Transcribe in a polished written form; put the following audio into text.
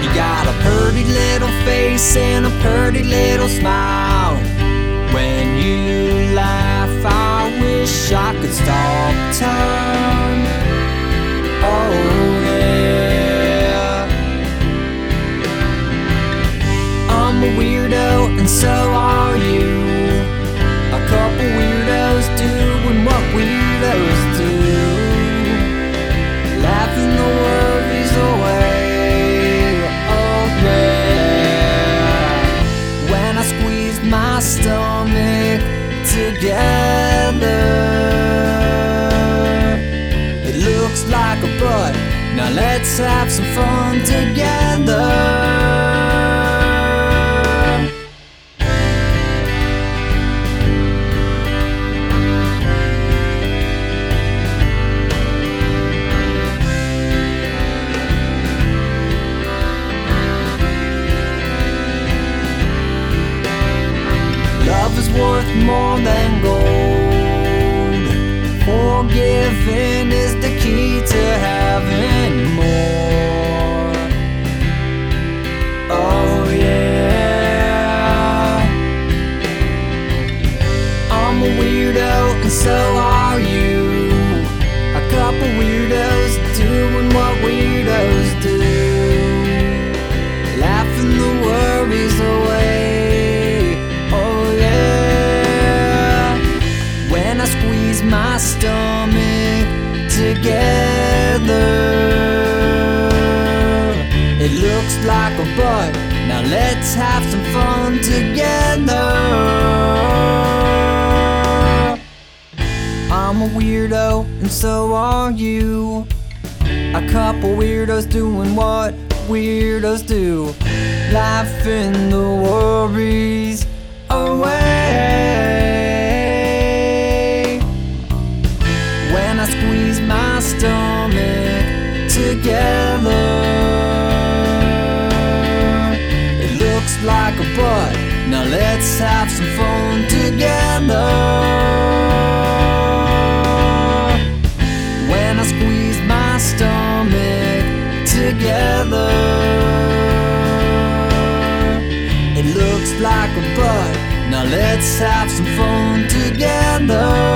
got a pretty little face and a pretty little smile. When you laugh, I wish I could stop time. Oh yeah. I'm a weirdo and so are you. A couple weirdos doing what weirdos do, laughing the worries away. Oh yeah. When I squeeze my stomach together, it looks like a butt. Now let's have some fun together. Love is worth more than gold. Forgiving is the key to having more. Oh yeah. I'm a weirdo and so are you. A couple weirdos doing what weirdos do, laughing the worries away. My stomach together, it looks like a butt. Now let's have some fun together. I'm a weirdo and so are you. A couple weirdos doing what weirdos do, laughing the worries away. When I squeeze my stomach together, it looks like a butt. Now let's have some fun together. When I squeeze my stomach together, it looks like a butt. Now let's have some fun together.